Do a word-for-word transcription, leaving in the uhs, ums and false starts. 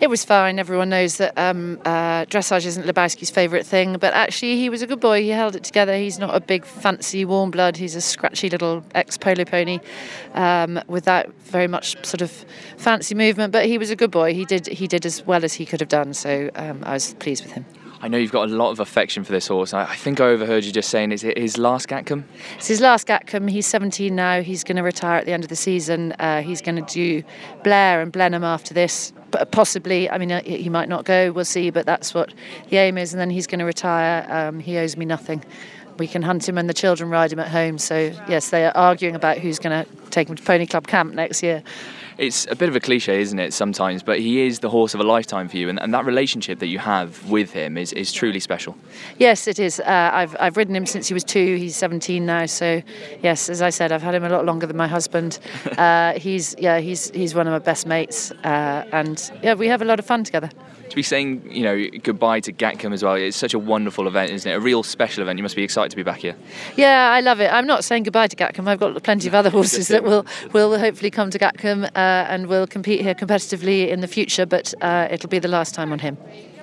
It was fine. Everyone knows that um, uh, dressage isn't Lebowski's favourite thing, but actually he was a good boy. He held it together. He's not a big, fancy, warm blood. He's a scratchy little ex-polo pony um, without very much sort of fancy movement, but he was a good boy. He did he did as well as he could have done, so um, I was pleased with him. I know you've got a lot of affection for this horse. I think I overheard you just saying, is it his last Gatcombe? It's his last Gatcombe. He's seventeen now. He's going to retire at the end of the season. Uh, he's going to do Blair and Blenheim after this. But possibly, I mean, uh, he might not go, we'll see, but that's what the aim is. And then he's going to retire. Um, he owes me nothing. We can hunt him and the children ride him at home. So, yes, they are arguing about who's going to take him to Pony Club Camp next year. It's a bit of a cliche, isn't it, sometimes, but he is the horse of a lifetime for you, and, and that relationship that you have with him is, is truly special. Yes, it is. Uh, I've I've ridden him since he was two. He's seventeen now, so yes, as I said, I've had him a lot longer than my husband. Uh, he's yeah, he's he's one of my best mates, uh, and yeah, we have a lot of fun together. To be saying, you know, goodbye to Gatcombe as well, it's such a wonderful event, isn't it? A real special event. You must be excited to be back here. Yeah, I love it. I'm not saying goodbye to Gatcombe. I've got plenty of other horses that will will hopefully come to Gatcombe uh, and will compete here competitively in the future, but uh, it'll be the last time on him.